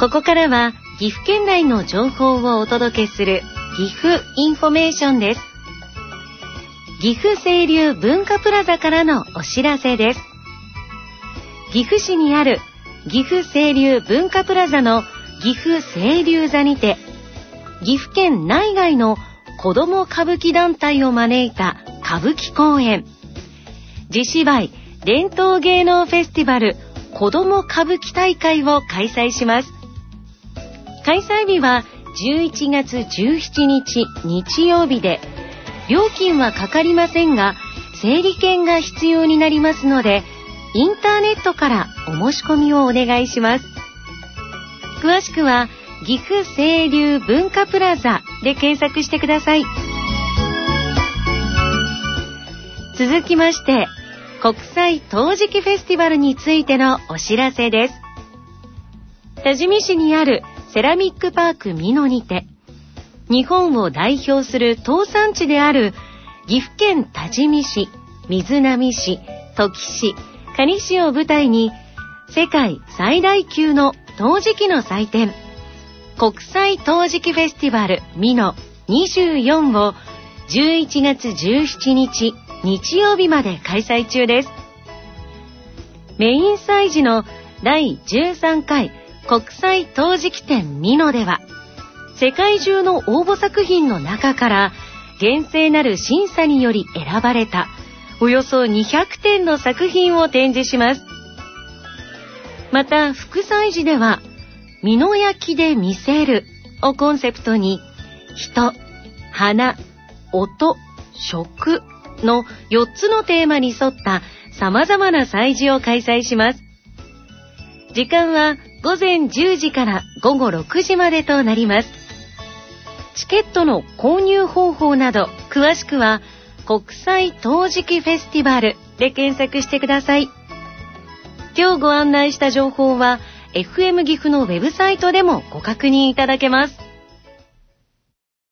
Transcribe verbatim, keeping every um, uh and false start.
ここからは岐阜県内の情報をお届けする岐阜インフォメーションです。岐阜清流文化プラザからのお知らせです。岐阜市にある岐阜清流文化プラザの岐阜清流座にて、岐阜県内外の子ども歌舞伎団体を招いた歌舞伎公演、地芝居伝統芸能フェスティバル子ども歌舞伎大会を開催します。開催日はじゅういちがつじゅうしちにち日曜日で、料金はかかりませんが整理券が必要になりますので、インターネットからお申し込みをお願いします。詳しくは岐阜清流文化プラザで検索してください。続きまして、国際陶磁器フェスティバルについてのお知らせです。多治見市にあるセラミックパーク美濃にて、日本を代表する陶産地である岐阜県多治見市、瑞浪市、土岐市、可児市を舞台に、世界最大級の陶磁器の祭典、国際陶磁器フェスティバル美濃にじゅうよんをじゅういちがつじゅうしちにち日曜日まで開催中です。メイン催事のだいじゅうさんかい国際陶磁器展美濃では、世界中の応募作品の中から厳正なる審査により選ばれたおよそにひゃくてんの作品を展示します。また副催事では、美濃焼で見せるをコンセプトに、人、花、音、食のよっつのテーマに沿った様々な催事を開催します。時間はごぜんじゅうじからごごろくじまでとなります。チケットの購入方法など詳しくは国際陶磁器フェスティバルで検索してください。今日ご案内した情報は エフエム 岐阜のウェブサイトでもご確認いただけます。